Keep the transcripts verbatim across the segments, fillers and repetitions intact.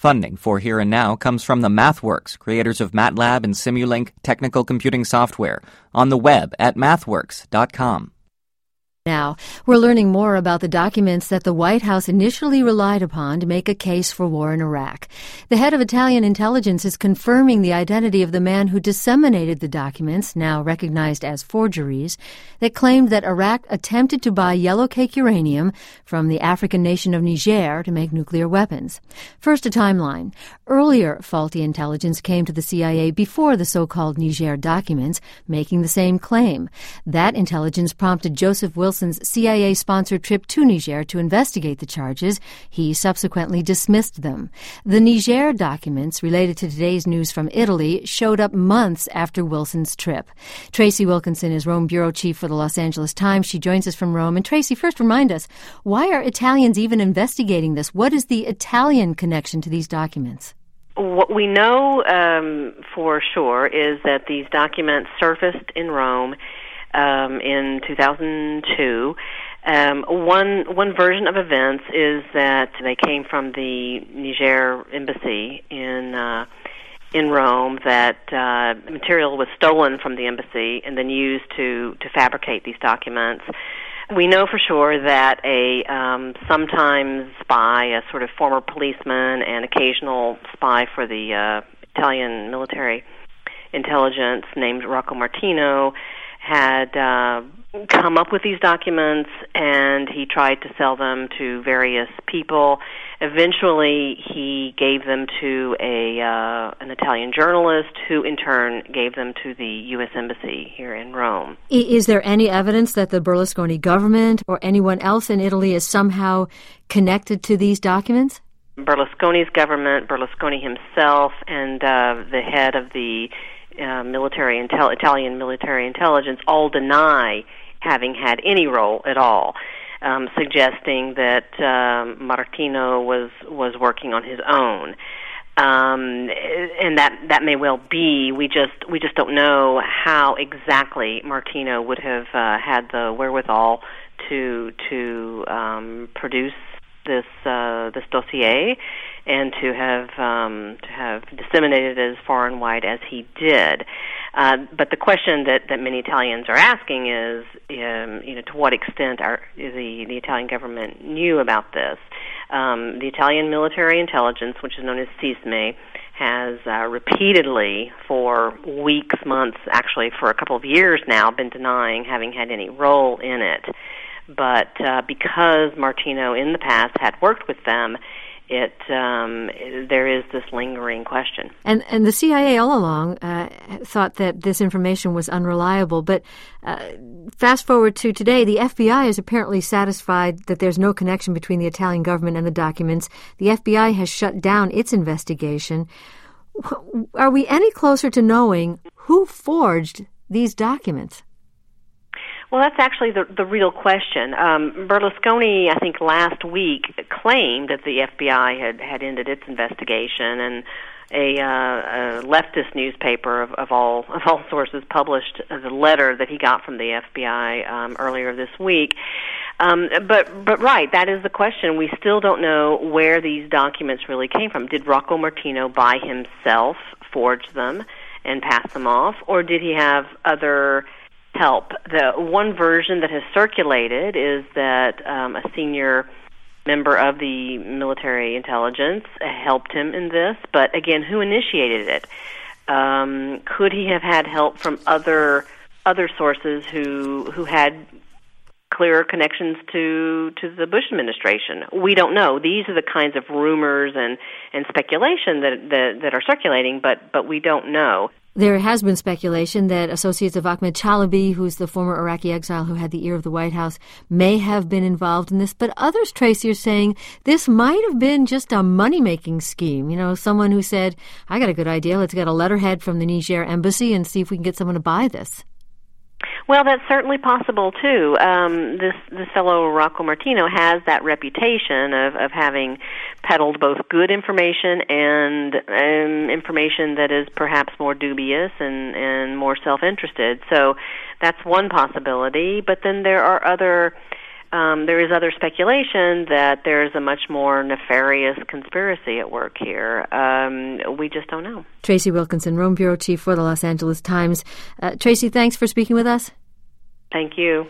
Funding for Here and Now comes from the MathWorks, creators of MATLAB and Simulink technical computing software, on the web at mathworks dot com. Now, we're learning more about the documents that the White House initially relied upon to make a case for war in Iraq. The head of Italian intelligence is confirming the identity of the man who disseminated the documents, now recognized as forgeries, that claimed that Iraq attempted to buy yellow cake uranium from the African nation of Niger to make nuclear weapons. First, a timeline. Earlier faulty intelligence came to the C I A before the so-called Niger documents, making the same claim. That intelligence prompted Joseph Wilson Wilson's C I A-sponsored trip to Niger to investigate the charges. He subsequently dismissed them. The Niger documents related to today's news from Italy showed up months after Wilson's trip. Tracy Wilkinson is Rome bureau chief for the Los Angeles Times. She joins us from Rome. And Tracy, first remind us, why are Italians even investigating this? What is the Italian connection to these documents? What we know um, for sure is that these documents surfaced in Rome Um, in two thousand two. Um, one one version of events is that they came from the Niger embassy in uh, in Rome. That uh, material was stolen from the embassy and then used to to fabricate these documents. We know for sure that a um, sometimes spy, a sort of former policeman and occasional spy for the uh, Italian military intelligence named Rocco Martino had uh, come up with these documents, and he tried to sell them to various people. Eventually, he gave them to a uh, an Italian journalist, who in turn gave them to the U S Embassy here in Rome. Is there any evidence that the Berlusconi government or anyone else in Italy is somehow connected to these documents? Berlusconi's government, Berlusconi himself, and uh, the head of the Uh, military intel- Italian military intelligence all deny having had any role at all, um, suggesting that um, Martino was was working on his own, um, and that that may well be. We just we just don't know how exactly Martino would have uh, had the wherewithal to to um, produce this uh, this dossier, and to have um, to have disseminated it as far and wide as he did. Uh, but the question that, that many Italians are asking is, um, you know, to what extent are, the the Italian government knew about this? Um, the Italian military intelligence, which is known as SISMI, has uh, repeatedly, for weeks, months, actually for a couple of years now, been denying having had any role in it. But uh, because Martino in the past had worked with them, it um, there is this lingering question. And and the C I A all along uh, thought that this information was unreliable. But uh, fast forward to today, the F B I is apparently satisfied that there's no connection between the Italian government and the documents. The F B I has shut down its investigation. Are we any closer to knowing who forged these documents? Well, that's actually the the real question. Um, Berlusconi, I think, last week claimed that the F B I had, had ended its investigation, and a, uh, a leftist newspaper of, of all of all sources published the letter that he got from the F B I um, earlier this week. Um, but but right, that is the question. We still don't know where these documents really came from. Did Rocco Martino by himself forge them and pass them off, or did he have other help? The one version that has circulated is that um, a senior member of the military intelligence helped him in this, but again, who initiated it? Um, could he have had help from other other sources who who had clearer connections to to the Bush administration? We don't know. These are the kinds of rumors and, and speculation that, that that are circulating, but but we don't know. There has been speculation that associates of Ahmed Chalabi, who's the former Iraqi exile who had the ear of the White House, may have been involved in this. But others, Tracy, are saying this might have been just a money-making scheme. You know, someone who said, I got a good idea, let's get a letterhead from the Niger embassy and see if we can get someone to buy this. Well, that's certainly possible, too. Um, this this fellow Rocco Martino has that reputation of, of having peddled both good information and um, information that is perhaps more dubious and, and more self-interested. So that's one possibility. But then there are other um, there is other speculation that there's a much more nefarious conspiracy at work here. Um, we just don't know. Tracy Wilkinson, Rome Bureau Chief for the Los Angeles Times. Uh, Tracy, thanks for speaking with us. Thank you.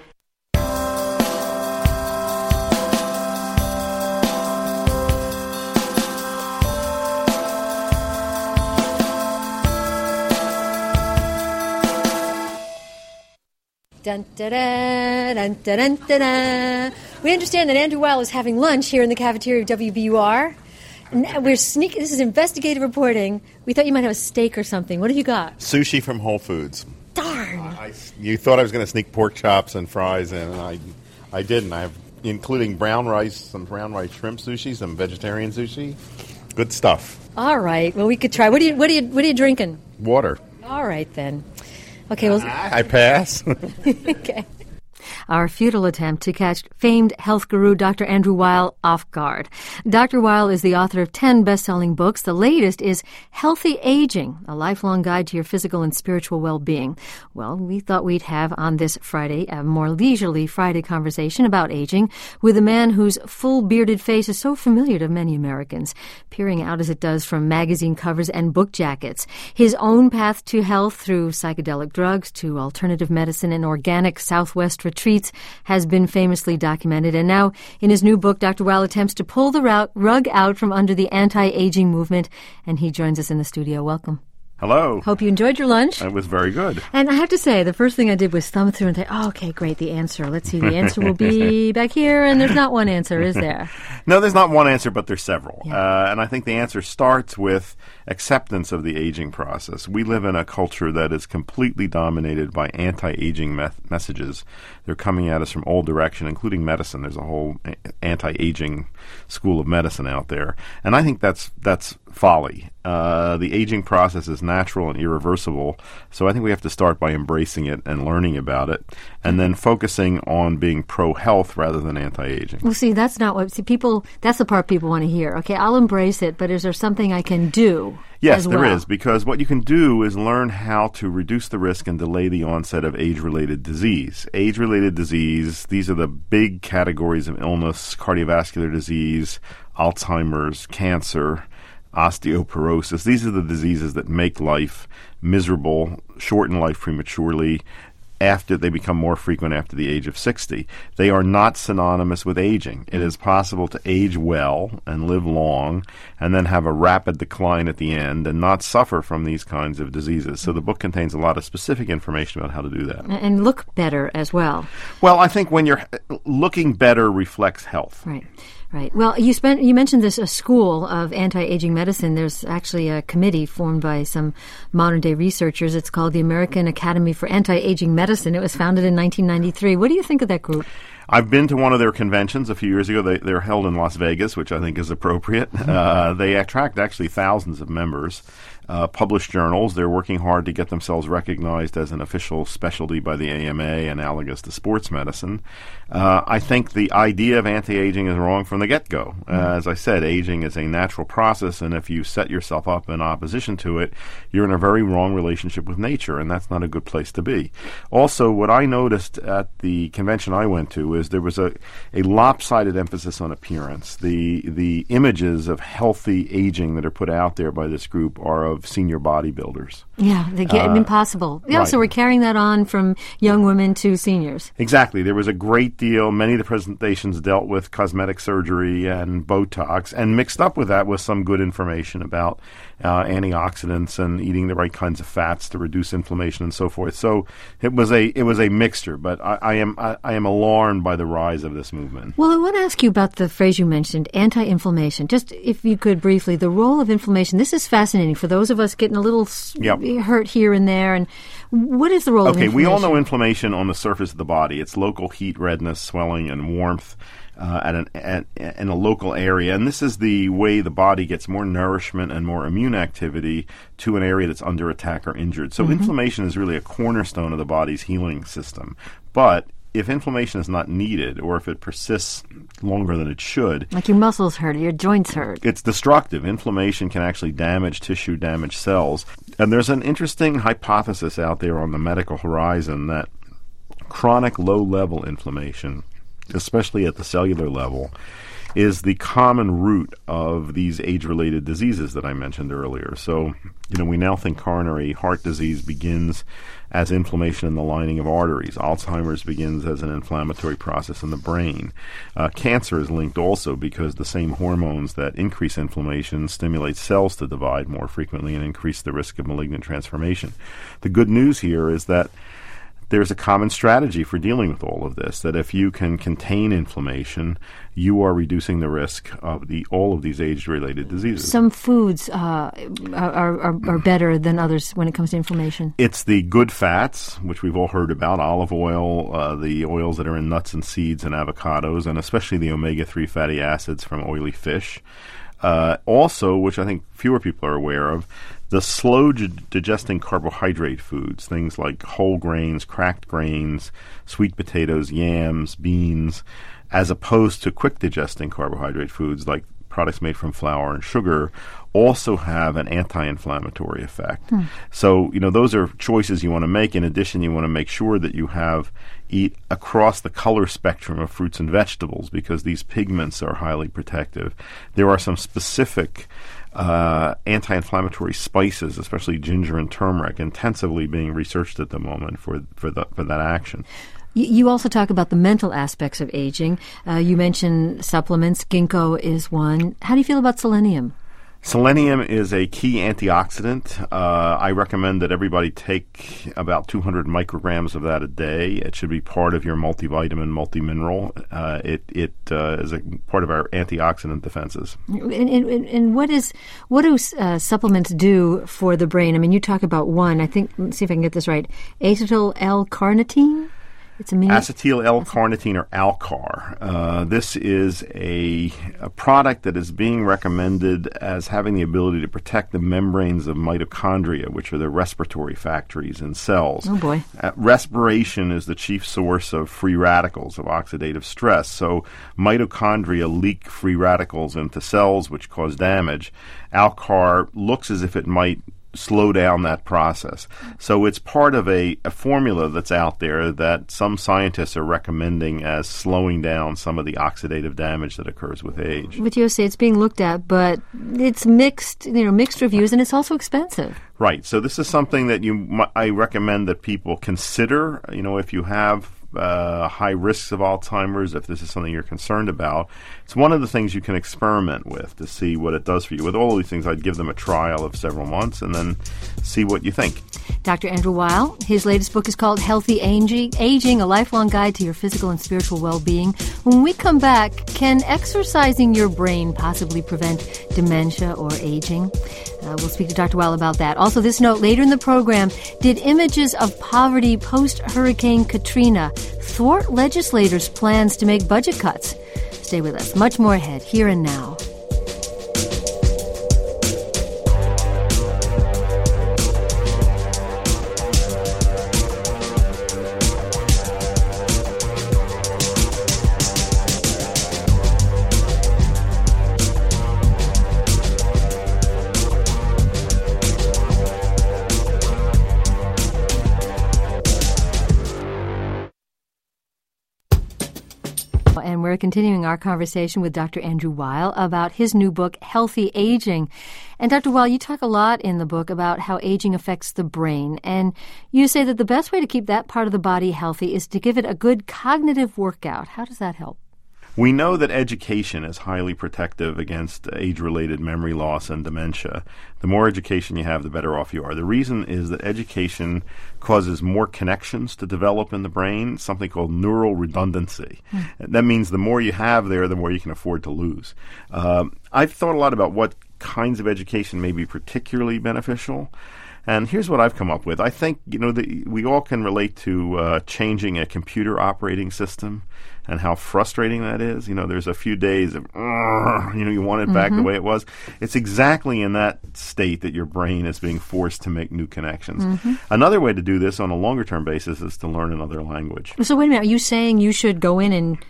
Dun, da, da, dun, da, dun, da, da. We understand that Andrew Weil is having lunch here in the cafeteria of W B U R. And we're sneaking. This is investigative reporting. We thought you might have a steak or something. What have you got? Sushi from Whole Foods. Darn. Uh, I, you thought I was going to sneak pork chops and fries in, and I, I didn't. I have, including brown rice, some brown rice shrimp sushi, some vegetarian sushi. Good stuff. All right. Well, we could try. What are you? What are you? What are you drinking? Water. All right then. Okay, well, I pass. Okay. Our futile attempt to catch famed health guru Doctor Andrew Weil off guard. Doctor Weil is the author of ten best-selling books. The latest is Healthy Aging, a lifelong guide to your physical and spiritual well-being. Well, we thought we'd have on this Friday a more leisurely Friday conversation about aging with a man whose full bearded face is so familiar to many Americans, peering out as it does from magazine covers and book jackets. His own path to health through psychedelic drugs to alternative medicine and organic Southwest retreats has been famously documented. And now, in his new book, Doctor Weil attempts to pull the rug out from under the anti-aging movement, and he joins us in the studio. Welcome. Hello. Hope you enjoyed your lunch. It was very good. And I have to say, the first thing I did was thumb through and say, oh, okay, great, the answer. Let's see, the answer will be back here, and there's not one answer, is there? No, there's not one answer, but there's several. Yeah. Uh, and I think the answer starts with acceptance of the aging process. We live in a culture that is completely dominated by anti-aging me- messages. They're coming at us from all direction, including medicine. There's a whole a- anti-aging school of medicine out there. And I think that's that's folly. Uh, the aging process is natural and irreversible, so I think we have to start by embracing it and learning about it, and then focusing on being pro-health rather than anti-aging. Well, see, that's not what, see, people, that's the part people want to hear. Okay, I'll embrace it, but is there something I can do? Yes, as there well? is, because what you can do is learn how to reduce the risk and delay the onset of age-related disease. Age-related disease, these are the big categories of illness: cardiovascular disease, Alzheimer's, cancer, osteoporosis. These are the diseases that make life miserable, shorten life prematurely, after they become more frequent after the age of sixty. They are not synonymous with aging. It is possible to age well and live long and then have a rapid decline at the end and not suffer from these kinds of diseases. So the book contains a lot of specific information about how to do that. And look better as well. Well, I think when you're looking better reflects health. Right. Right. Well, you spent you mentioned this a school of anti-aging medicine. There's actually a committee formed by some modern-day researchers. It's called the American Academy for Anti-Aging Medicine. It was founded in nineteen ninety-three. What do you think of that group? I've been to one of their conventions a few years ago. They, they're held in Las Vegas, which I think is appropriate. Uh, they attract actually thousands of members, uh, publish journals. They're working hard to get themselves recognized as an official specialty by the A M A, analogous to sports medicine. Uh, I think the idea of anti-aging is wrong from the get-go. Uh, as I said, aging is a natural process, and if you set yourself up in opposition to it, you're in a very wrong relationship with nature, and that's not a good place to be. Also, what I noticed at the convention I went to is there was a, a lopsided emphasis on appearance. The the images of healthy aging that are put out there by this group are of senior bodybuilders. Yeah, they get Uh, impossible. Yeah, right. so we're carrying that on from young women to seniors. Exactly. There was a great deal. Many of the presentations dealt with cosmetic surgery and Botox, and mixed up with that was some good information about uh, antioxidants and eating the right kinds of fats to reduce inflammation and so forth. So it was a it was a mixture. But I, I am I, I am alarmed by the rise of this movement. Well, I want to ask you about the phrase you mentioned, anti-inflammation. Just if you could briefly, the role of inflammation. This is fascinating for those of us getting a little s- Yep. hurt here and there. And what is the role of Okay, inflammation? we all know inflammation on the surface of the body. It's local heat, redness, swelling, and warmth uh, at, an, at in a local area. And this is the way the body gets more nourishment and more immune activity to an area that's under attack or injured. So inflammation is really a cornerstone of the body's healing system. But if inflammation is not needed, or if it persists longer than it should, Like your muscles hurt, your joints hurt. it's destructive. Inflammation can actually damage tissue, damage cells. And there's an interesting hypothesis out there on the medical horizon that chronic low-level inflammation especially at the cellular level, is the common root of these age-related diseases that I mentioned earlier. So, you know, we now think coronary heart disease begins as inflammation in the lining of arteries. Alzheimer's begins as an inflammatory process in the brain. Uh, cancer is linked also because the same hormones that increase inflammation stimulate cells to divide more frequently and increase the risk of malignant transformation. The good news here is that there's a common strategy for dealing with all of this, that if you can contain inflammation, you are reducing the risk of the all of these age-related diseases. Some foods uh, are, are, are better than others when it comes to inflammation. It's the good fats, which we've all heard about, olive oil, uh, the oils that are in nuts and seeds and avocados, and especially the omega three fatty acids from oily fish. Uh, also, which I think fewer people are aware of, the slow-digesting carbohydrate foods, things like whole grains, cracked grains, sweet potatoes, yams, beans, as opposed to quick-digesting carbohydrate foods like products made from flour and sugar, also have an anti-inflammatory effect. Hmm. So, you know, those are choices you want to make. In addition, you want to make sure that you have eat across the color spectrum of fruits and vegetables because these pigments are highly protective. There are some specific uh, anti-inflammatory spices, especially ginger and turmeric, intensively being researched at the moment for for, the, for that action. You also talk about the mental aspects of aging. Uh, you mentioned supplements. Ginkgo is one. How do you feel about selenium? Selenium is a key antioxidant. Uh, I recommend that everybody take about two hundred micrograms of that a day. It should be part of your multivitamin, multimineral. Uh, it it uh, is a part of our antioxidant defenses. And, and, and what is what do uh, supplements do for the brain? I mean, you talk about one. I think. Let's see if I can get this right. Acetyl L-carnitine. It's a mini- Acetyl L-carnitine, or Alcar. Uh, this is a, a product that is being recommended as having the ability to protect the membranes of mitochondria, which are the respiratory factories in cells. Oh, boy. Uh, respiration is the chief source of free radicals, of oxidative stress. So mitochondria leak free radicals into cells, which cause damage. Alcar looks as if it might slow down that process. So it's part of a, a formula that's out there that some scientists are recommending as slowing down some of the oxidative damage that occurs with age. But you say it's being looked at, but it's mixed, you know, mixed reviews, and it's also expensive. Right. So this is something that you, I recommend that people consider. You know, if you have Uh, high risks of Alzheimer's, if this is something you're concerned about, it's one of the things you can experiment with to see what it does for you. With all of these things, I'd give them a trial of several months and then see what you think. Doctor Andrew Weil, his latest book is called Healthy Aging, Aging, A Lifelong Guide to Your Physical and Spiritual Well-Being. When we come back, can exercising your brain possibly prevent dementia or aging? Uh, we'll speak to Doctor Weil about that. Also, this note, later in the program, did images of poverty post-Hurricane Katrina thwart legislators' plans to make budget cuts? Stay with us. Much more ahead, here and now. And we're continuing our conversation with Doctor Andrew Weil about his new book, Healthy Aging. And Doctor Weil, you talk a lot in the book about how aging affects the brain. And you say that the best way to keep that part of the body healthy is to give it a good cognitive workout. How does that help? We know that education is highly protective against age-related memory loss and dementia. The more education you have, the better off you are. The reason is that education causes more connections to develop in the brain, something called neural redundancy. Mm. That means the more you have there, the more you can afford to lose. Um, I've thought a lot about what kinds of education may be particularly beneficial. And here's what I've come up with. I think, you know, the, we all can relate to uh, changing a computer operating system and how frustrating that is. You know, there's a few days of, you know, you want it mm-hmm. back the way it was. It's exactly in that state that your brain is being forced to make new connections. Mm-hmm. Another way to do this on a longer-term basis is to learn another language. So wait a minute. Are you saying you should go in and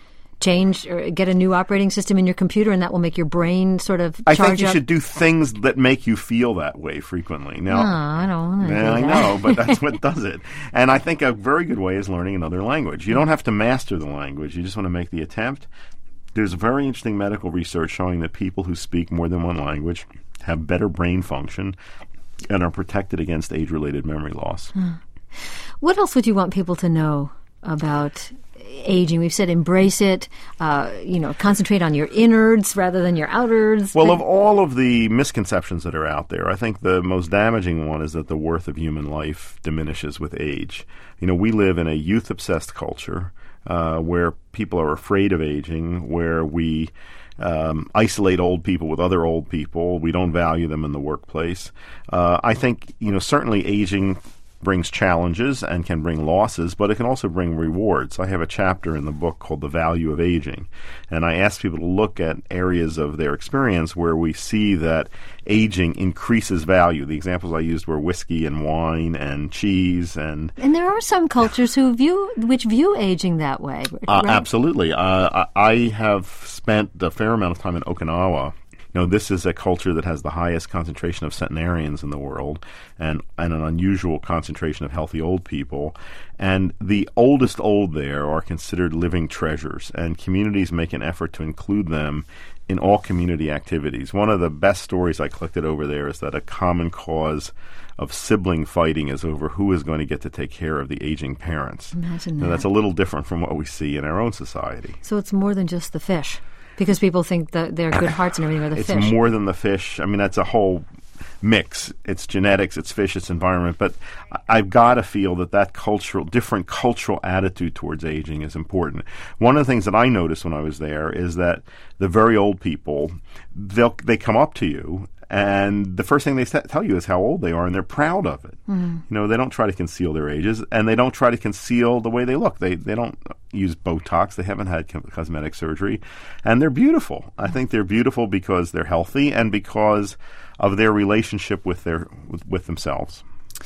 change or get a new operating system in your computer, and that will make your brain sort of charge I think you up? should do things that make you feel that way frequently. Now, Oh, I don't want to yeah, do I that. know, but that's what does it. And I think a very good way is learning another language. You don't have to master the language. You just want to make the attempt. There's very interesting medical research showing that people who speak more than one language have better brain function and are protected against age-related memory loss. Hmm. What else would you want people to know about aging? We've said embrace it, uh, you know, concentrate on your innards rather than your outwards. Well, of all of the misconceptions that are out there, I think the most damaging one is that the worth of human life diminishes with age. You know, we live in a youth-obsessed culture uh, where people are afraid of aging, where we um, isolate old people with other old people. We don't value them in the workplace. Uh, I think, you know, certainly aging brings challenges and can bring losses, but it can also bring rewards. I have a chapter in the book called The Value of Aging, and I ask people to look at areas of their experience where we see that aging increases value. The examples I used were whiskey and wine and cheese. And and there are some cultures who view which view aging that way. uh, right? Absolutely. Uh, I, I have spent a fair amount of time in Okinawa. You know, this is a culture that has the highest concentration of centenarians in the world and, and an unusual concentration of healthy old people. And the oldest old there are considered living treasures, and communities make an effort to include them in all community activities. One of the best stories I collected over there is that a common cause of sibling fighting is over who is going to get to take care of the aging parents. Imagine Now, that. that's a little different from what we see in our own society. So it's more than just the fish, because people think that their good hearts and everything are the It's fish. more than the fish. I mean, that's a whole mix. It's genetics, it's fish, it's environment. But I- I've got to feel that that cultural, different cultural attitude towards aging is important. One of the things that I noticed when I was there is that the very old people, they'll they come up to you, and the first thing they sa- tell you is how old they are, and they're proud of it. Mm-hmm. You know, they don't try to conceal their ages, and they don't try to conceal the way they look. They they don't use Botox. They haven't had co- cosmetic surgery, and they're beautiful. I think they're beautiful because they're healthy and because of their relationship with their with, with themselves.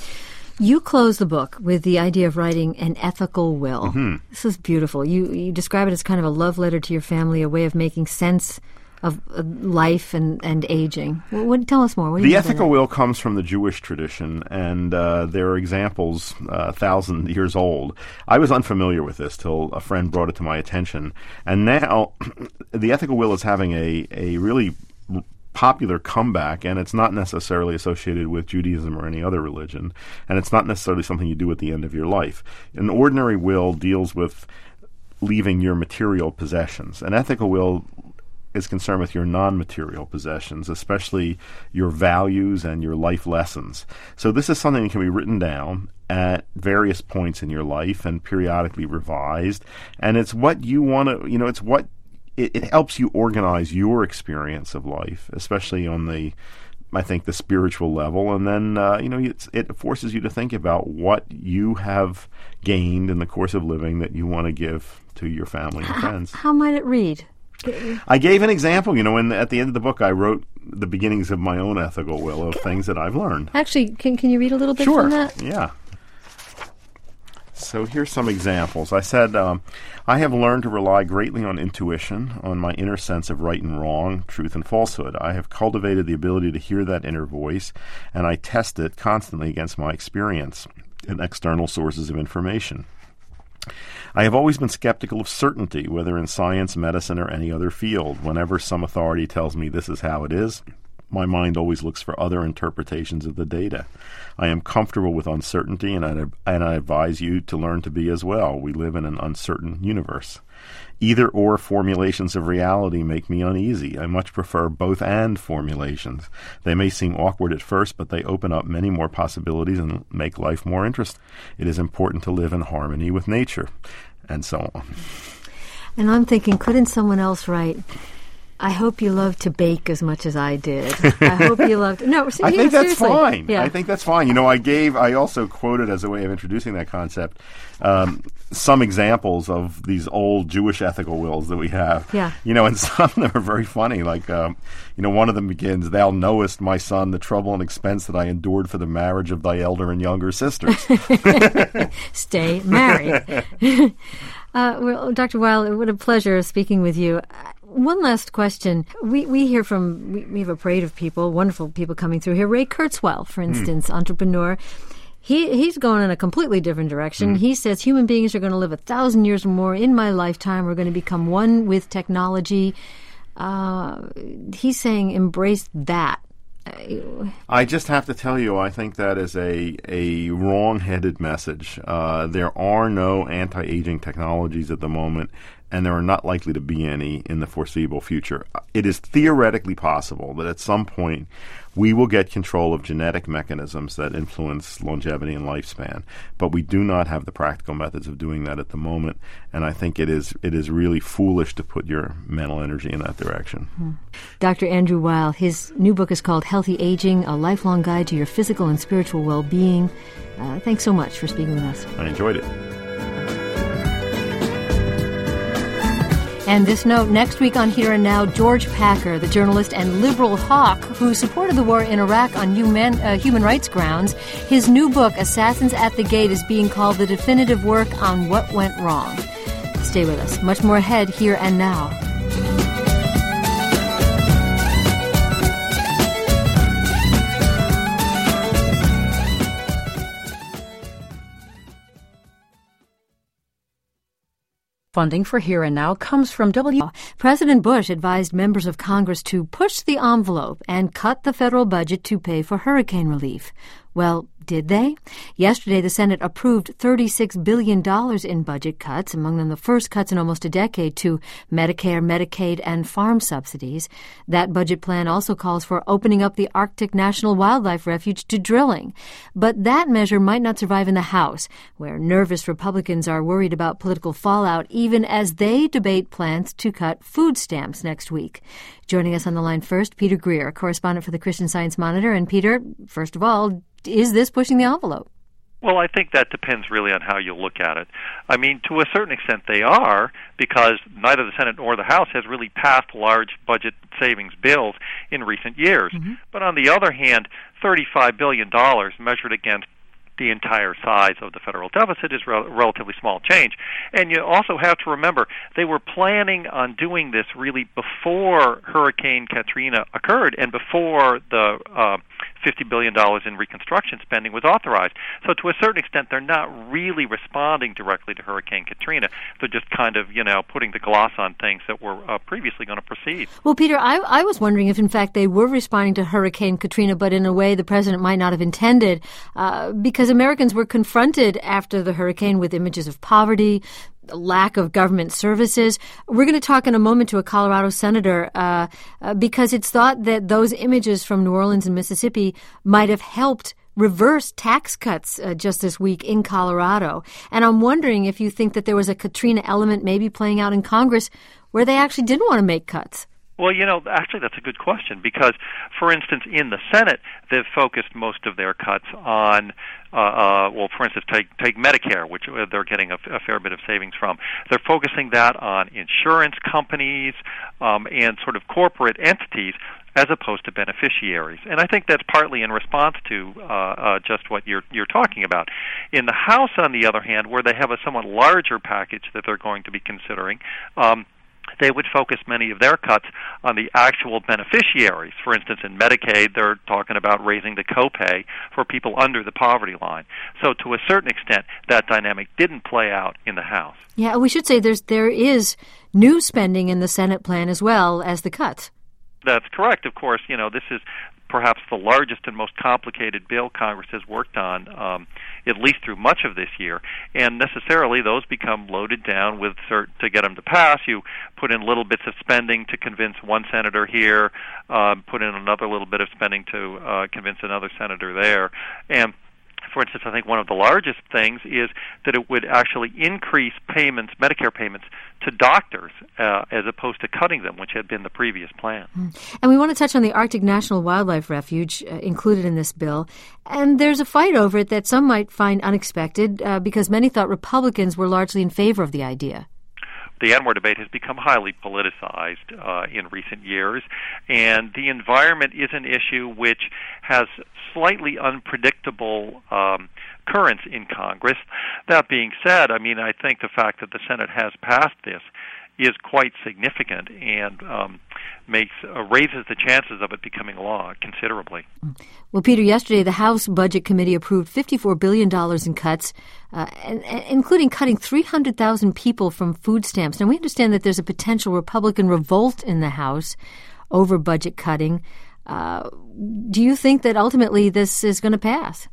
You close the book with the idea of writing an ethical will. Mm-hmm. This is beautiful. You you describe it as kind of a love letter to your family, a way of making sense of uh, life and, and aging. What, what, tell us more. What do you The mean by ethical that? will comes from the Jewish tradition, and uh, there are examples uh, a thousand years old. I was unfamiliar with this till a friend brought it to my attention, and now the ethical will is having a, a really r- popular comeback, and it's not necessarily associated with Judaism or any other religion, and it's not necessarily something you do at the end of your life. An ordinary will deals with leaving your material possessions. An ethical will is concerned with your non-material possessions, especially your values and your life lessons. So this is something that can be written down at various points in your life and periodically revised. And it's what you want to, you know, it's what, it, it helps you organize your experience of life, especially on the, I think, the spiritual level. And then, uh, you know, it's, it forces you to think about what you have gained in the course of living that you want to give to your family and friends. How might it read? I gave an example, you know, and at the end of the book I wrote the beginnings of my own ethical will of things that I've learned. Actually, can can you read a little bit Sure. from that? Yeah. So here's some examples. I said, um, I have learned to rely greatly on intuition, on my inner sense of right and wrong, truth and falsehood. I have cultivated the ability to hear that inner voice, and I test it constantly against my experience and external sources of information. I have always been skeptical of certainty, whether in science, medicine, or any other field. Whenever some authority tells me this is how it is, my mind always looks for other interpretations of the data. I am comfortable with uncertainty, and I, and I advise you to learn to be as well. We live in an uncertain universe. Either or formulations of reality make me uneasy. I much prefer both and formulations. They may seem awkward at first, but they open up many more possibilities and make life more interesting. It is important to live in harmony with nature, and so on. And I'm thinking, couldn't someone else write, I hope you love to bake as much as I did. I hope you loved... No, I yeah, think that's seriously. fine. Yeah. I think that's fine. You know, I gave, I also quoted as a way of introducing that concept, um, some examples of these old Jewish ethical wills that we have. Yeah. You know, and some of them are very funny. Like, um, you know, one of them begins, "Thou knowest, my son, the trouble and expense that I endured for the marriage of thy elder and younger sisters." Stay married. Uh, well, Doctor Weil, what a pleasure speaking with you. One last question. We we hear from, we, we have a parade of people, wonderful people coming through here. Ray Kurzweil, for instance, mm. entrepreneur. He He's going in a completely different direction. Mm. He says human beings are going to live a thousand years or more in my lifetime. We're going to become one with technology. Uh, he's saying embrace that. I just have to tell you, I think that is a, a wrong-headed message. Uh, there are no anti-aging technologies at the moment, and there are not likely to be any in the foreseeable future. It is theoretically possible that at some point we will get control of genetic mechanisms that influence longevity and lifespan, but we do not have the practical methods of doing that at the moment, and I think it is it is really foolish to put your mental energy in that direction. Hmm. Doctor Andrew Weil, his new book is called Healthy Aging, A Lifelong Guide to Your Physical and Spiritual Well-Being. Uh, thanks so much for speaking with us. I enjoyed it. And this note, next week on Here and Now, George Packer, the journalist and liberal hawk who supported the war in Iraq on human, uh, human rights grounds, his new book, Assassins at the Gate, is being called the definitive work on what went wrong. Stay with us. Much more ahead, Here and Now. Funding for Here and Now comes from W. President Bush advised members of Congress to push the envelope and cut the federal budget to pay for hurricane relief. Well, did they? Yesterday, the Senate approved thirty-six billion dollars in budget cuts, among them the first cuts in almost a decade to Medicare, Medicaid, and farm subsidies. That budget plan also calls for opening up the Arctic National Wildlife Refuge to drilling. But that measure might not survive in the House, where nervous Republicans are worried about political fallout, even as they debate plans to cut food stamps next week. Joining us on the line first, Peter Greer, correspondent for the Christian Science Monitor. And Peter, first of all, is this pushing the envelope? Well, I think that depends really on how you look at it. I mean, to a certain extent they are, because neither the Senate nor the House has really passed large budget savings bills in recent years. Mm-hmm. But on the other hand, thirty-five billion dollars measured against the entire size of the federal deficit is rel- relatively small change. And you also have to remember, they were planning on doing this really before Hurricane Katrina occurred and before the uh, fifty billion dollars in reconstruction spending was authorized. So to a certain extent, they're not really responding directly to Hurricane Katrina. They're just kind of, you know, putting the gloss on things that were uh, previously going to proceed. Well, Peter, I, I was wondering if, in fact, they were responding to Hurricane Katrina, but in a way the president might not have intended, uh, because Americans were confronted after the hurricane with images of poverty, lack of government services. We're going to talk in a moment to a Colorado senator uh, uh, because it's thought that those images from New Orleans and Mississippi might have helped reverse tax cuts uh, just this week in Colorado. And I'm wondering if you think that there was a Katrina element maybe playing out in Congress where they actually didn't want to make cuts. Well, you know, actually that's a good question because, for instance, in the Senate, they've focused most of their cuts on, uh, uh, well, for instance, take, take Medicare, which they're getting a, a fair bit of savings from. They're focusing that on insurance companies um, and sort of corporate entities as opposed to beneficiaries. And I think that's partly in response to uh, uh, just what you're you're talking about. In the House, on the other hand, where they have a somewhat larger package that they're going to be considering, um, they would focus many of their cuts on the actual beneficiaries. For instance, in Medicaid, they're talking about raising the copay for people under the poverty line. So to a certain extent, that dynamic didn't play out in the House. Yeah, we should say there's there is new spending in the Senate plan as well as the cuts. That's correct. Of course, you know, this is perhaps the largest and most complicated bill Congress has worked on, um, at least through much of this year. And necessarily, those become loaded down with cert- to get them to pass. You put in little bits of spending to convince one senator here, um, put in another little bit of spending to uh, convince another senator there, and for instance, I think one of the largest things is that it would actually increase payments, Medicare payments, to doctors uh, as opposed to cutting them, which had been the previous plan. And we want to touch on the Arctic National Wildlife Refuge uh, included in this bill. And there's a fight over it that some might find unexpected uh, because many thought Republicans were largely in favor of the idea. The ANWR debate has become highly politicized uh, in recent years, and the environment is an issue which has slightly unpredictable um, occurrence in Congress. That being said, I mean, I think the fact that the Senate has passed this is quite significant and um, makes uh, raises the chances of it becoming law considerably. Well, Peter, yesterday the House Budget Committee approved fifty-four billion dollars in cuts, uh, and, and including cutting three hundred thousand people from food stamps. Now, we understand that there's a potential Republican revolt in the House over budget cutting. Uh, do you think that ultimately this is going to pass?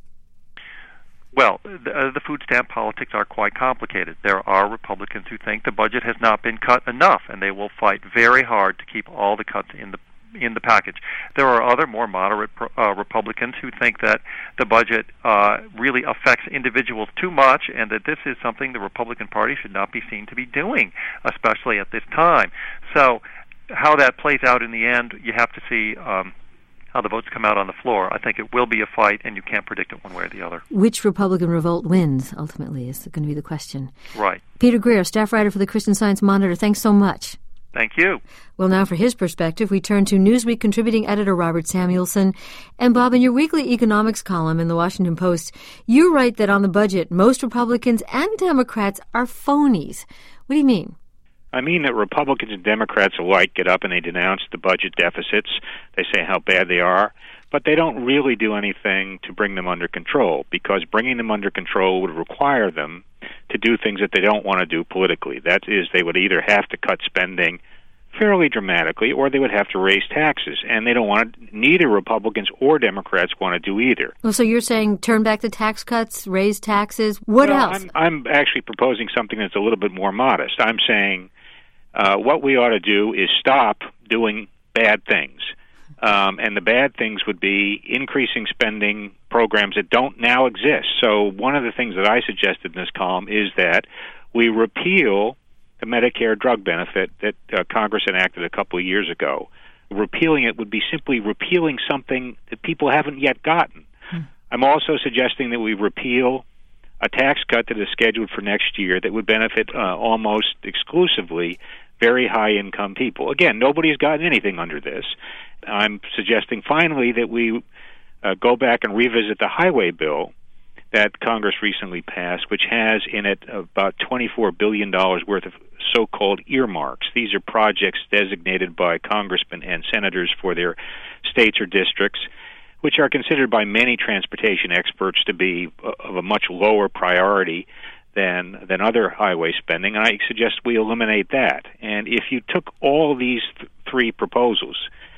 Well, the, uh, the food stamp politics are quite complicated. There are Republicans who think the budget has not been cut enough, and they will fight very hard to keep all the cuts in the in the package. There are other more moderate uh, Republicans who think that the budget uh, really affects individuals too much, and that this is something the Republican Party should not be seen to be doing, especially at this time. So, how that plays out in the end, you have to see. Um, how the votes come out on the floor. I think it will be a fight, and you can't predict it one way or the other. Which Republican revolt wins, ultimately, is going to be the question. Right. Peter Greer, staff writer for the Christian Science Monitor, thanks so much. Thank you. Well, now for his perspective, we turn to Newsweek contributing editor Robert Samuelson. And Bob, in your weekly economics column in the Washington Post, you write that on the budget, most Republicans and Democrats are phonies. What do you mean? I mean that Republicans and Democrats alike get up and they denounce the budget deficits. They say how bad they are, but they don't really do anything to bring them under control, because bringing them under control would require them to do things that they don't want to do politically. That is, they would either have to cut spending fairly dramatically, or they would have to raise taxes, and they don't want to, neither Republicans or Democrats want to do either. Well, so you're saying turn back the tax cuts, raise taxes, what well, else? I'm, I'm actually proposing something that's a little bit more modest. I'm saying Uh, what we ought to do is stop doing bad things. Um, and the bad things would be increasing spending programs that don't now exist. So one of the things that I suggested in this column is that we repeal the Medicare drug benefit that uh, Congress enacted a couple of years ago. Repealing it would be simply repealing something that people haven't yet gotten. Hmm. I'm also suggesting that we repeal a tax cut that is scheduled for next year that would benefit uh, almost exclusively very high-income people. Again, nobody's gotten anything under this. I'm suggesting, finally, that we uh, go back and revisit the highway bill that Congress recently passed, which has in it about twenty-four billion dollars worth of so-called earmarks. These are projects designated by congressmen and senators for their states or districts, which are considered by many transportation experts to be of a much lower priority than than other highway spending, and I suggest we eliminate that. And if you took all these th- three proposals,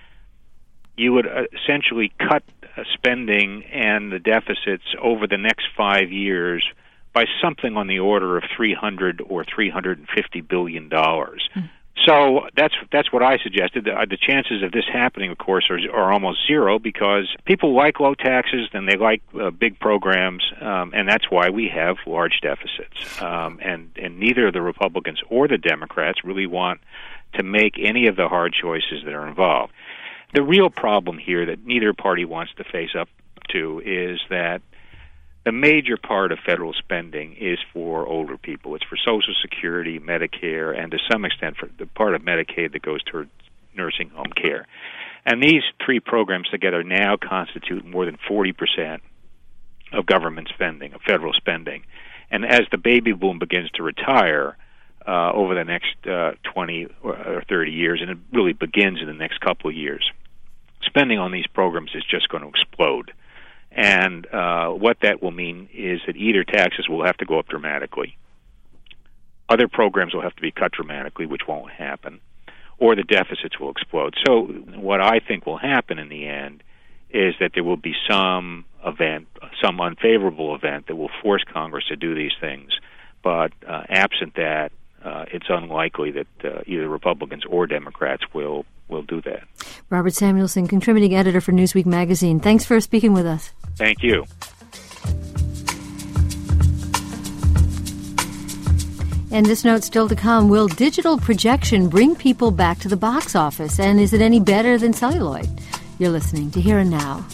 you would uh, essentially cut uh, spending and the deficits over the next five years by something on the order of three hundred or three hundred fifty billion dollars. Mm. So that's that's what I suggested. The, the chances of this happening, of course, are, are almost zero, because people like low taxes and they like uh, big programs, um, and that's why we have large deficits. Um, and, and neither the Republicans or the Democrats really want to make any of the hard choices that are involved. The real problem here that neither party wants to face up to is that the major part of federal spending is for older people. It's for Social Security, Medicare, and to some extent for the part of Medicaid that goes toward nursing home care. And these three programs together now constitute more than forty percent of government spending, of federal spending. And as the baby boom begins to retire uh, over the next uh, twenty or thirty years, and it really begins in the next couple of years, spending on these programs is just going to explode. And uh, what that will mean is that either taxes will have to go up dramatically, other programs will have to be cut dramatically, which won't happen, or the deficits will explode. So what I think will happen in the end is that there will be some event, some unfavorable event that will force Congress to do these things. But uh, absent that, uh, it's unlikely that uh, either Republicans or Democrats will will do that. Robert Samuelson, contributing editor for Newsweek magazine. Thanks for speaking with us. Thank you. And this note still to come. Will digital projection bring people back to the box office? And is it any better than celluloid? You're listening to Here and Now.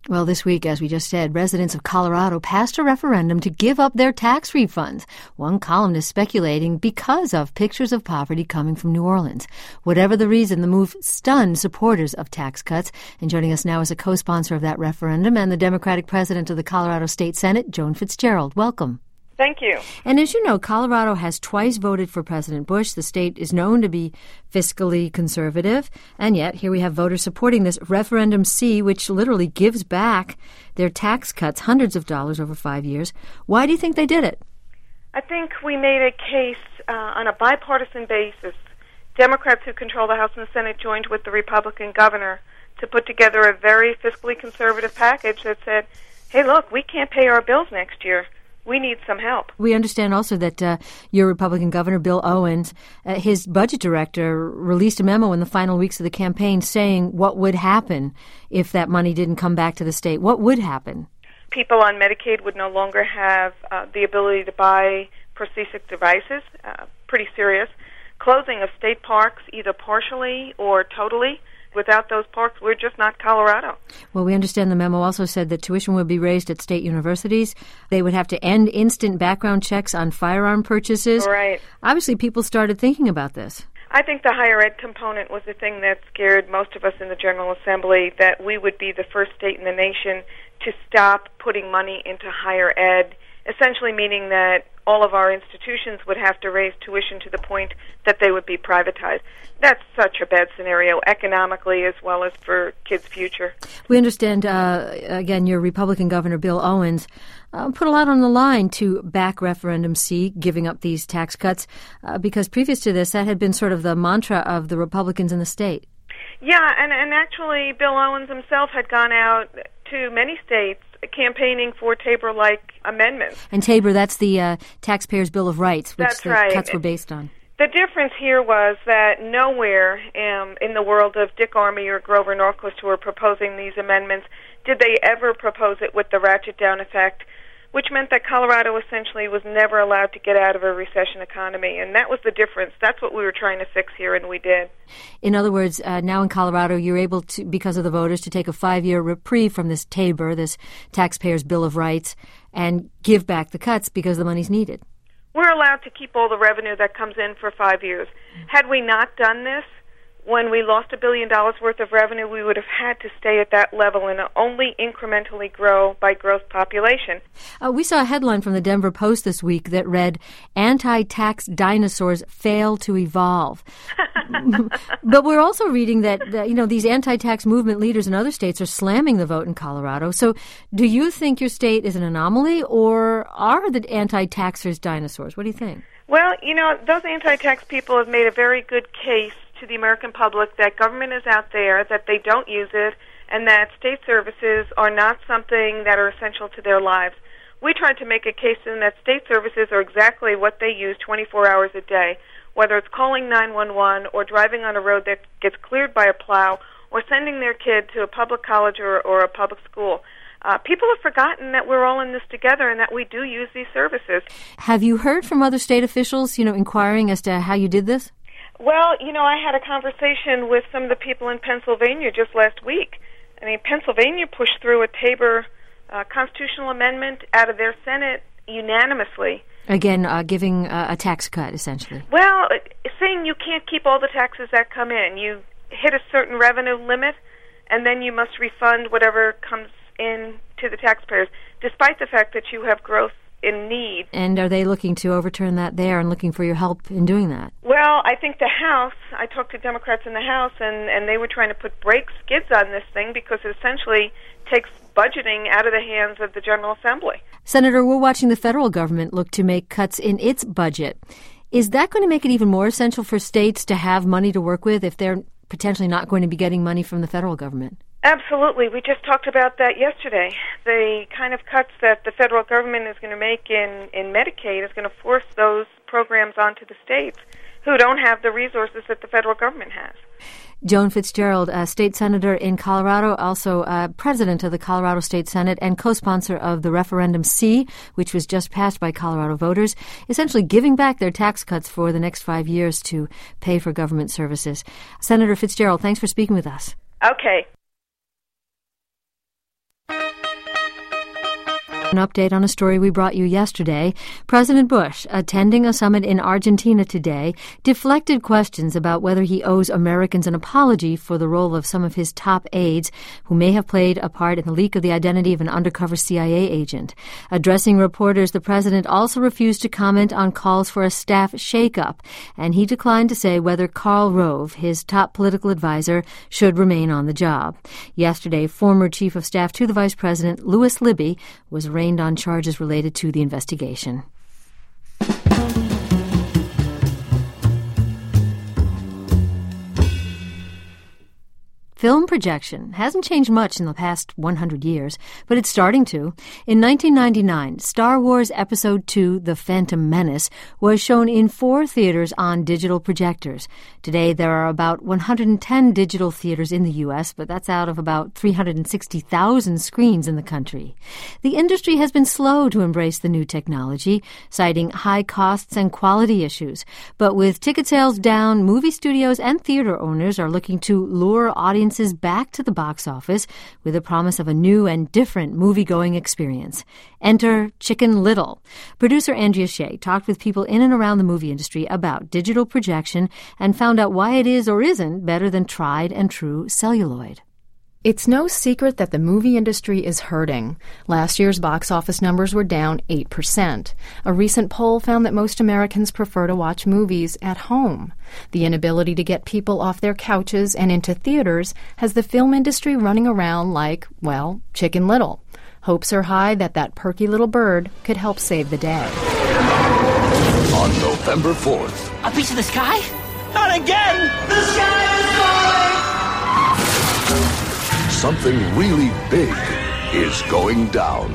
Well, this week, as we just said, residents of Colorado passed a referendum to give up their tax refunds. One columnist speculating because of pictures of poverty coming from New Orleans. Whatever the reason, the move stunned supporters of tax cuts. And joining us now is a co-sponsor of that referendum and the Democratic president of the Colorado State Senate, Joan Fitzgerald. Welcome. Thank you. And as you know, Colorado has twice voted for President Bush. The state is known to be fiscally conservative. And yet, here we have voters supporting this Referendum C, which literally gives back their tax cuts, hundreds of dollars over five years. Why do you think they did it? I think we made a case uh, on a bipartisan basis. Democrats who control the House and the Senate joined with the Republican governor to put together a very fiscally conservative package that said, hey, look, we can't pay our bills next year. We need some help. We understand also that uh, your Republican governor, Bill Owens, uh, his budget director, released a memo in the final weeks of the campaign saying what would happen if that money didn't come back to the state. What would happen? People on Medicaid would no longer have uh, the ability to buy prosthetic devices. Uh, pretty serious. Closing of state parks, either partially or totally. Without those parks, we're just not Colorado. Well, we understand the memo also said that tuition would be raised at state universities. They would have to end instant background checks on firearm purchases. Right. Obviously, people started thinking about this. I think the higher ed component was the thing that scared most of us in the General Assembly, that we would be the first state in the nation to stop putting money into higher ed, essentially meaning that all of our institutions would have to raise tuition to the point that they would be privatized. That's such a bad scenario economically as well as for kids' future. We understand, uh, again, your Republican Governor Bill Owens uh, put a lot on the line to back Referendum C, giving up these tax cuts, uh, because previous to this, that had been sort of the mantra of the Republicans in the state. Yeah, and, and actually Bill Owens himself had gone out to many states campaigning for Tabor-like amendments. And Tabor, that's the uh, Taxpayers' Bill of Rights, which that's the right. cuts were based on. The difference here was that nowhere um, in the world of Dick Armey or Grover Norquist, who were proposing these amendments, did they ever propose it with the ratchet-down effect, which meant that Colorado essentially was never allowed to get out of a recession economy. And that was the difference. That's what we were trying to fix here, and we did. In other words, uh, now in Colorado, you're able to, because of the voters, to take a five-year reprieve from this Tabor, this Taxpayers' Bill of Rights, and give back the cuts because the money's needed. We're allowed to keep all the revenue that comes in for five years. Had we not done this, when we lost a billion dollars worth of revenue, we would have had to stay at that level and only incrementally grow by growth population. Uh, we saw a headline from the Denver Post this week that read, "Anti-tax dinosaurs fail to evolve." But we're also reading that, that you know these anti-tax movement leaders in other states are slamming the vote in Colorado. So do you think your state is an anomaly, or are the anti-taxers dinosaurs? What do you think? Well, you know, those anti-tax people have made a very good case to the American public that government is out there, that they don't use it, and that state services are not something that are essential to their lives. We tried to make a case to them that state services are exactly what they use twenty-four hours a day, whether it's calling nine one one or driving on a road that gets cleared by a plow or sending their kid to a public college or, or a public school. Uh, people have forgotten that we're all in this together and that we do use these services. Have you heard from other state officials, you know, inquiring as to how you did this? Well, you know, I had a conversation with some of the people in Pennsylvania just last week. I mean, Pennsylvania pushed through a Tabor uh, constitutional amendment out of their Senate unanimously. Again, uh, giving uh, a tax cut, essentially. Well, saying you can't keep all the taxes that come in. You hit a certain revenue limit, and then you must refund whatever comes in to the taxpayers, despite the fact that you have growth in need. And are they looking to overturn that there and looking for your help in doing that? Well, I think the House, I talked to Democrats in the House, and, and they were trying to put brake skids on this thing because it essentially takes budgeting out of the hands of the General Assembly. Senator, we're watching the federal government look to make cuts in its budget. Is that going to make it even more essential for states to have money to work with if they're potentially not going to be getting money from the federal government? Absolutely. We just talked about that yesterday. The kind of cuts that the federal government is going to make in, in Medicaid is going to force those programs onto the states who don't have the resources that the federal government has. Joan Fitzgerald, a state senator in Colorado, also uh, president of the Colorado State Senate and co-sponsor of the Referendum C, which was just passed by Colorado voters, essentially giving back their tax cuts for the next five years to pay for government services. Senator Fitzgerald, thanks for speaking with us. Okay. An update on a story we brought you yesterday. President Bush, attending a summit in Argentina today, deflected questions about whether he owes Americans an apology for the role of some of his top aides who may have played a part in the leak of the identity of an undercover C I A agent. Addressing reporters, the president also refused to comment on calls for a staff shakeup, and he declined to say whether Karl Rove, his top political advisor, should remain on the job. Yesterday, former chief of staff to the vice president, Louis Libby, was arraigned on charges related to the investigation. Film projection hasn't changed much in the past one hundred years, but it's starting to. In nineteen ninety-nine, Star Wars Episode two, The Phantom Menace, was shown in four theaters on digital projectors. Today, there are about one hundred ten digital theaters in the U S, but that's out of about three hundred sixty thousand screens in the country. The industry has been slow to embrace the new technology, citing high costs and quality issues. But with ticket sales down, movie studios and theater owners are looking to lure audiences back to the box office with a promise of a new and different movie-going experience. Enter Chicken Little. Producer Andrea Shea talked with people in and around the movie industry about digital projection and found out why it is or isn't better than tried and true celluloid. It's no secret that the movie industry is hurting. Last year's box office numbers were down eight percent. A recent poll found that most Americans prefer to watch movies at home. The inability to get people off their couches and into theaters has the film industry running around like, well, Chicken Little. Hopes are high that that perky little bird could help save the day. On November fourth. A piece of the sky? Not again! The sky is falling! Something really big is going down.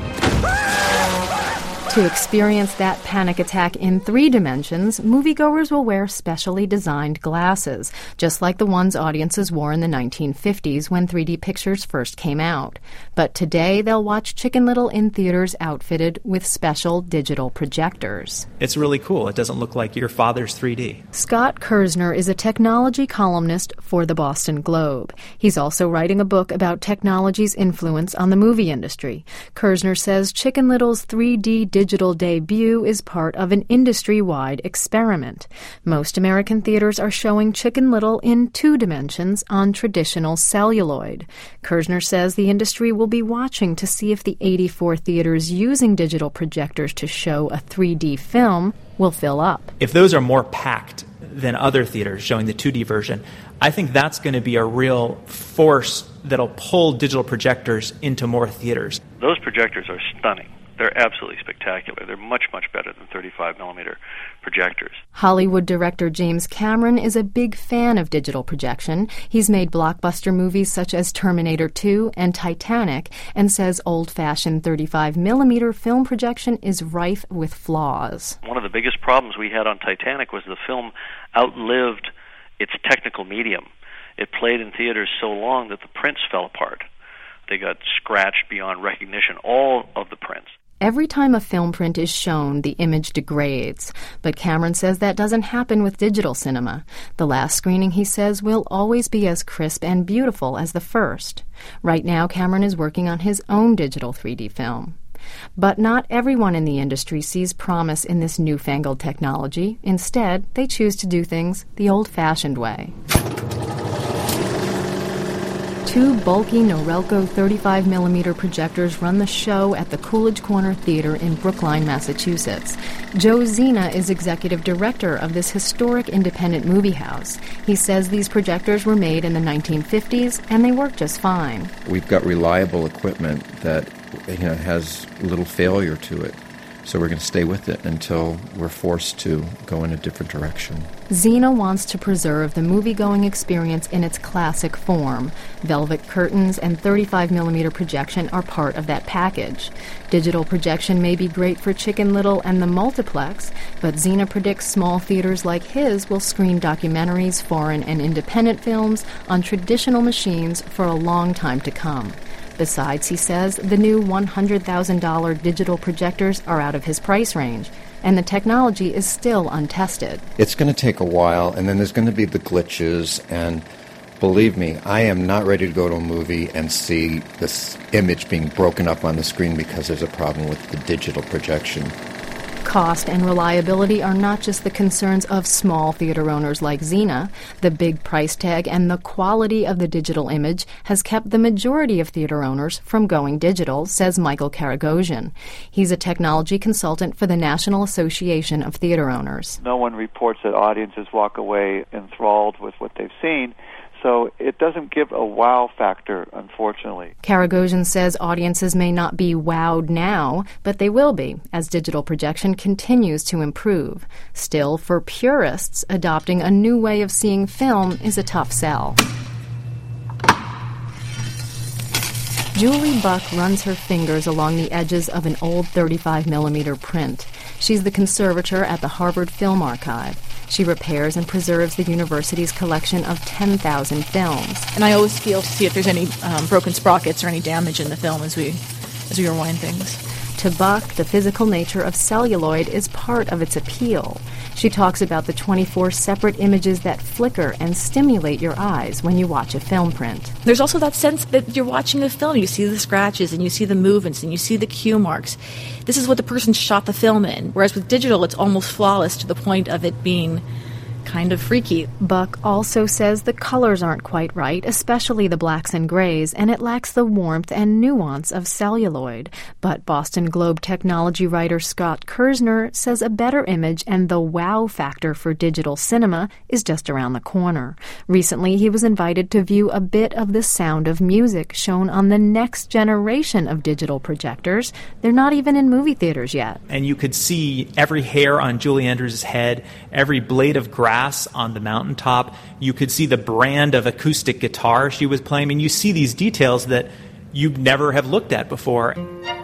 To experience that panic attack in three dimensions, moviegoers will wear specially designed glasses, just like the ones audiences wore in the nineteen fifties when three D pictures first came out. But today, they'll watch Chicken Little in theaters outfitted with special digital projectors. It's really cool. It doesn't look like your father's three D. Scott Kersner is a technology columnist for the Boston Globe. He's also writing a book about technology's influence on the movie industry. Kersner says Chicken Little's three D digital digital debut is part of an industry-wide experiment. Most American theaters are showing Chicken Little in two dimensions on traditional celluloid. Kersner says the industry will be watching to see if the eighty-four theaters using digital projectors to show a three D film will fill up. If those are more packed than other theaters showing the two D version, I think that's going to be a real force that'll pull digital projectors into more theaters. Those projectors are stunning. They're absolutely spectacular. They're much, much better than thirty-five millimeter projectors. Hollywood director James Cameron is a big fan of digital projection. He's made blockbuster movies such as Terminator two and Titanic, and says old-fashioned thirty-five millimeter film projection is rife with flaws. One of the biggest problems we had on Titanic was the film outlived its technical medium. It played in theaters so long that the prints fell apart. They got scratched beyond recognition, all of the prints. Every time a film print is shown, the image degrades. But Cameron says that doesn't happen with digital cinema. The last screening, he says, will always be as crisp and beautiful as the first. Right now, Cameron is working on his own digital three D film. But not everyone in the industry sees promise in this newfangled technology. Instead, they choose to do things the old-fashioned way. Two bulky Norelco thirty-five millimeter projectors run the show at the Coolidge Corner Theater in Brookline, Massachusetts. Joe Zena is executive director of this historic independent movie house. He says these projectors were made in the nineteen fifties and they work just fine. We've got reliable equipment that, you know, has little failure to it. So we're going to stay with it until we're forced to go in a different direction. Zena wants to preserve the movie-going experience in its classic form. Velvet curtains and thirty-five millimeter projection are part of that package. Digital projection may be great for Chicken Little and the multiplex, but Zena predicts small theaters like his will screen documentaries, foreign and independent films on traditional machines for a long time to come. Besides, he says, the new one hundred thousand dollars digital projectors are out of his price range, and the technology is still untested. It's going to take a while, and then there's going to be the glitches, and Believe me, I am not ready to go to a movie and see this image being broken up on the screen because there's a problem with the digital projection. Cost and reliability are not just the concerns of small theater owners like Xena. The big price tag and the quality of the digital image has kept the majority of theater owners from going digital, says Michael Karagosian. He's a technology consultant for the National Association of Theater Owners. No one reports that audiences walk away enthralled with what they've seen. So it doesn't give a wow factor, unfortunately. Karagosian says audiences may not be wowed now, but they will be as digital projection continues to improve. Still, for purists, adopting a new way of seeing film is a tough sell. Julie Buck runs her fingers along the edges of an old thirty-five millimeter print. She's the conservator at the Harvard Film Archive. She repairs and preserves the university's collection of ten thousand films. And I always feel to see if there's any um, broken sprockets or any damage in the film as we as we rewind things. To Buck, the physical nature of celluloid is part of its appeal. She talks about the twenty-four separate images that flicker and stimulate your eyes when you watch a film print. There's also that sense that you're watching a film. You see the scratches and you see the movements and you see the cue marks. This is what the person shot the film in. Whereas with digital, it's almost flawless to the point of it being kind of freaky. Buck also says the colors aren't quite right, especially the blacks and grays, and it lacks the warmth and nuance of celluloid. But Boston Globe technology writer Scott Kersner says a better image and the wow factor for digital cinema is just around the corner. Recently, he was invited to view a bit of The Sound of Music shown on the next generation of digital projectors. They're not even in movie theaters yet. And you could see every hair on Julie Andrews' head, every blade of grass on the mountaintop. You could see the brand of acoustic guitar she was playing. I mean, you see these details that you never have looked at before.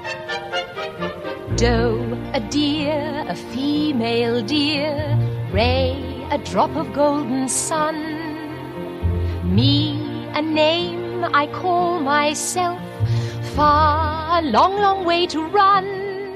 Doe, a deer, a female deer, ray, a drop of golden sun, me, a name I call myself, far, a long, long way to run.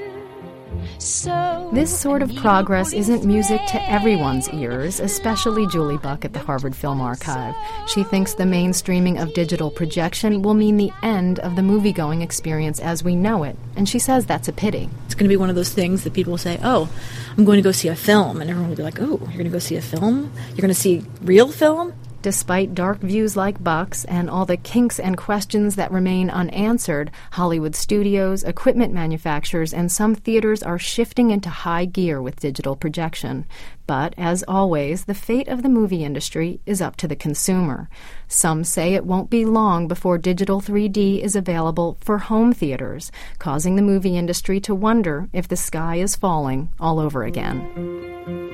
So this sort of progress isn't music to everyone's ears, especially Julie Buck at the Harvard Film Archive. She thinks the mainstreaming of digital projection will mean the end of the movie-going experience as we know it, and she says that's a pity. It's going to be one of those things that people will say, oh, I'm going to go see a film, and everyone will be like, oh, you're going to go see a film? You're going to see real film? Despite dark views like Buck's and all the kinks and questions that remain unanswered, Hollywood studios, equipment manufacturers, and some theaters are shifting into high gear with digital projection. But, as always, the fate of the movie industry is up to the consumer. Some say it won't be long before digital three D is available for home theaters, causing the movie industry to wonder if the sky is falling all over again.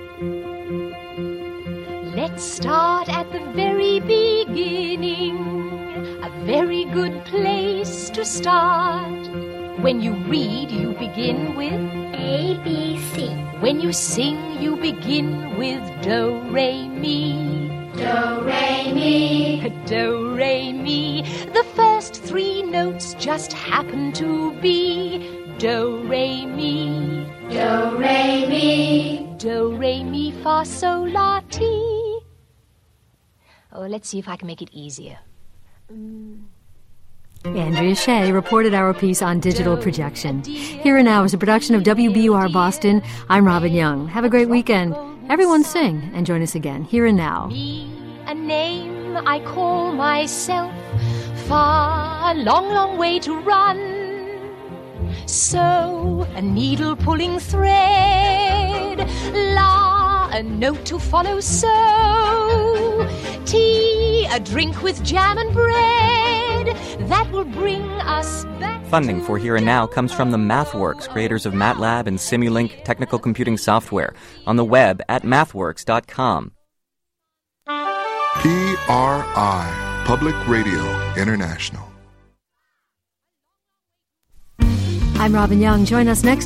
Let's start at the very beginning, a very good place to start. When you read, you begin with A, B, C. When you sing, you begin with Do, Re, Mi. Do, Re, Mi. Do, Re, Mi. The first three notes just happen to be Do, Re, Mi. Do, Re, Mi. Do, Re, Mi, Fa, Sol, La, Ti. Oh, let's see if I can make it easier. Mm. Andrea Shea reported our piece on digital projection. Here and Now is a production of W B U R Boston. I'm Robin Young. Have a great weekend. Everyone sing and join us again. Here and Now. Me, a name I call myself, far, a long, long way to run. So, a needle pulling thread, la, a note to follow, so, tea, a drink with jam and bread, that will bring us back. Funding for Here and Now comes from the MathWorks, creators of MATLAB and Simulink technical computing software, on the web at mathworks dot com. P R I, Public Radio International. I'm Robin Young. Join us next